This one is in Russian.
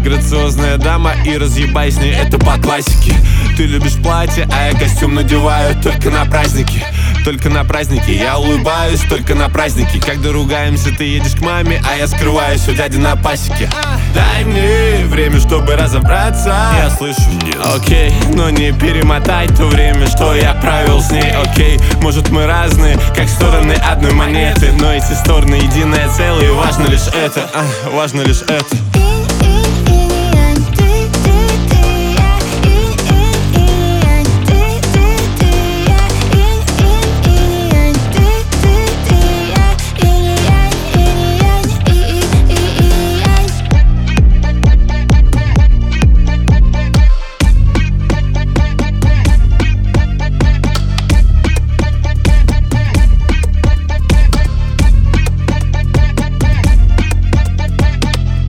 грациозная дама и разъебай с ней, это по классике. Ты любишь платье, а я костюм надеваю только на праздники. Только на праздники, я улыбаюсь только на праздники. Когда ругаемся, ты едешь к маме, а я скрываюсь у дяди на пасеке. Дай мне время, чтобы разобраться. Я слышу, нет. Окей, но не перемотай то время, что я провел с ней. Окей, может мы разные, как стороны одной монеты, но эти стороны единое целое, и важно лишь это, важно лишь это.